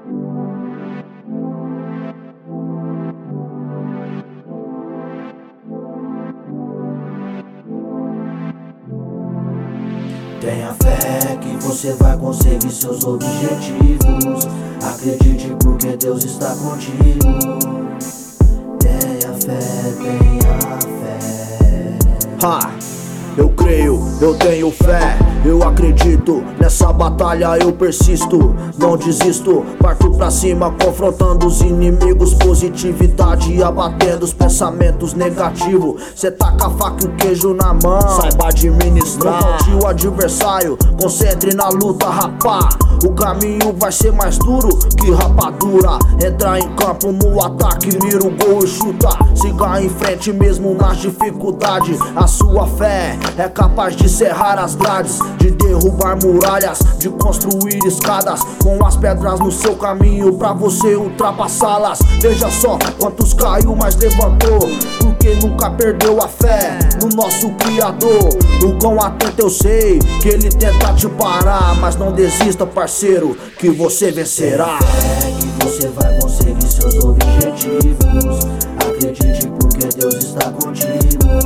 Tenha fé que você vai conseguir seus objetivos. Acredite porque Deus está contigo. Tenha fé, tenha fé. Eu creio, eu tenho fé, eu acredito, nessa batalha eu persisto, não desisto, parto pra cima confrontando os inimigos, positividade abatendo os pensamentos negativos. Cê taca a faca e o queijo na mão, saiba administrar, não falte o adversário, concentre na luta, rapá. O caminho vai ser mais duro que rapadura. Entra em campo no ataque, mira o gol e chuta. Siga em frente mesmo nas dificuldades. A sua fé é capaz de serrar as grades, de derrubar muralhas, de construir escadas com as pedras no seu caminho pra você ultrapassá-las. Veja só quantos caiu, mas levantou, porque nunca perdeu a fé no nosso Criador. O quão atento eu sei que ele tenta te parar, mas não desista, parceiro, que você vencerá. Tenha fé que você vai conseguir seus objetivos. Acredite porque Deus está contigo.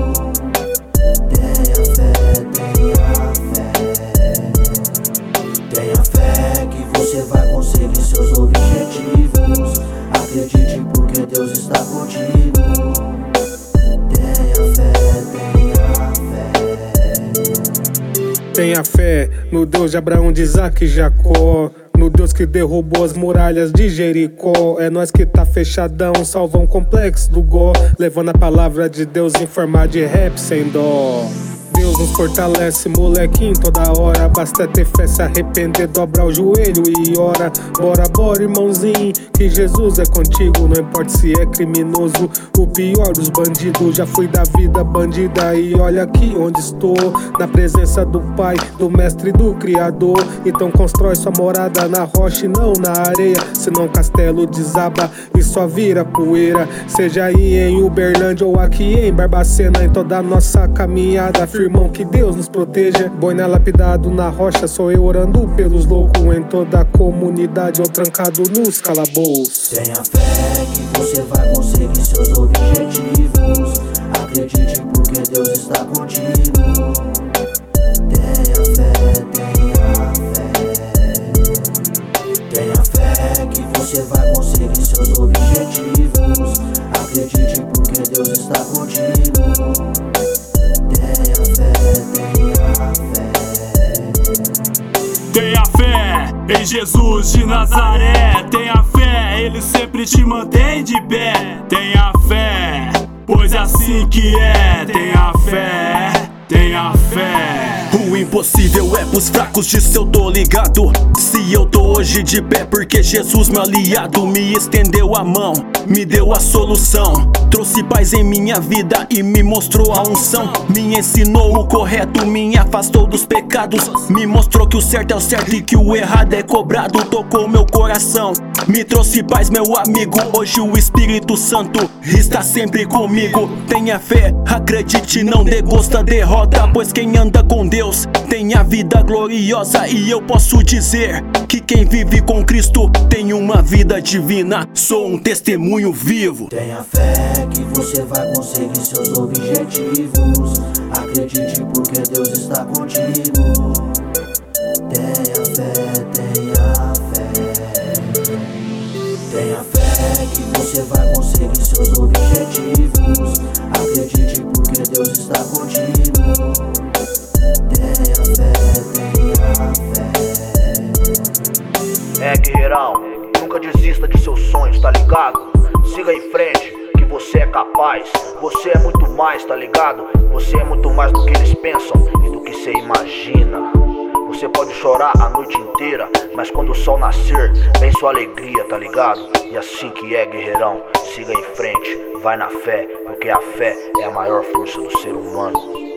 Tenha fé, tenha fé. Tenha fé que você vai conseguir seus objetivos. Acredite porque Deus está contigo. Tenha fé, tenha fé. Tenha fé no Deus de Abraão, de Isaac e Jacó, no Deus que derrubou as muralhas de Jericó. É nós que tá fechadão, salva um complexo do Gó, levando a palavra de Deus em forma de rap sem dó. Deus nos fortalece, molequinho, toda hora. Basta ter fé, se arrepender, dobrar o joelho e ora. Bora, bora, irmãozinho, que Jesus é contigo. Não importa se é criminoso, o pior dos bandidos. Já fui da vida bandida e olha aqui onde estou, na presença do Pai, do Mestre e do Criador. Então constrói sua morada na rocha e não na areia, senão o castelo desaba e só vira poeira. Seja aí em Uberlândia ou aqui em Barbacena, em toda a nossa caminhada, irmão, que Deus nos proteja. Boina lapidado na rocha, sou eu orando pelos loucos. Em toda a comunidade, ou trancado nos calabouços. Tenha fé que você vai conseguir seus objetivos. Acredite porque Deus está contigo. Tenha fé, tenha fé. Tenha fé que você vai conseguir seus objetivos. Acredite porque Deus está contigo. Tenha fé em Jesus de Nazaré. Tenha fé, Ele sempre te mantém de pé. Tenha fé, pois é assim que é. Tenha fé, tenha fé. O impossível é pros fracos, disso eu tô ligado. Se eu tô hoje de pé, porque Jesus, meu aliado, me estendeu a mão, me deu a solução, trouxe paz em minha vida e me mostrou a unção. Me ensinou o correto, me afastou dos pecados, me mostrou que o certo é o certo e que o errado é cobrado. Tocou meu coração, me trouxe paz, meu amigo. Hoje o Espírito Santo está sempre comigo. Tenha fé, acredite, não dê gosto da derrota, pois quem anda com Deus tem a vida gloriosa. E eu posso dizer que quem vive com Cristo tem uma vida divina. Sou um testemunho vivo. Tenha fé que você vai conseguir seus objetivos. Acredite porque Deus está contigo. Tenha fé, tenha fé. Tenha fé que você vai conseguir seus objetivos. Acredite porque Deus está contigo. Tenha fé, tenha fé. Guerreirão, nunca desista de seus sonhos, tá ligado? Siga em frente, que você é capaz. Você é muito mais, tá ligado? Você é muito mais do que eles pensam e do que você imagina. Você pode chorar a noite inteira, mas quando o sol nascer, vem sua alegria, tá ligado? E assim que é, guerreirão, siga em frente, vai na fé, porque a fé é a maior força do ser humano.